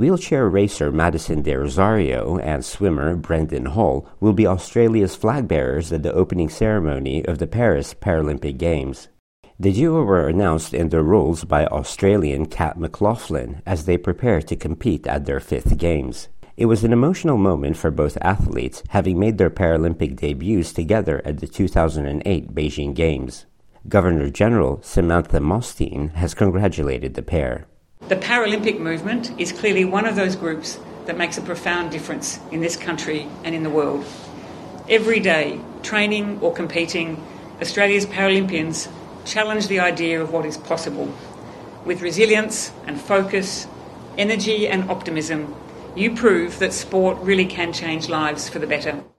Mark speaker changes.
Speaker 1: Wheelchair racer Madison De Rosario and swimmer Brendan Hall will be Australia's flag bearers at the opening ceremony of the Paris Paralympic Games. The duo were announced in their roles by Australian Kat McLaughlin as they prepare to compete at their 5th Games. It was an emotional moment for both athletes, having made their Paralympic debuts together at the 2008 Beijing Games. Governor-General Samantha Mostyn has congratulated the pair.
Speaker 2: The Paralympic movement is clearly one of those groups that makes a profound difference in this country and in the world. Every day, training or competing, Australia's Paralympians challenge the idea of what is possible. With resilience and focus, energy and optimism, you prove that sport really can change lives for the better.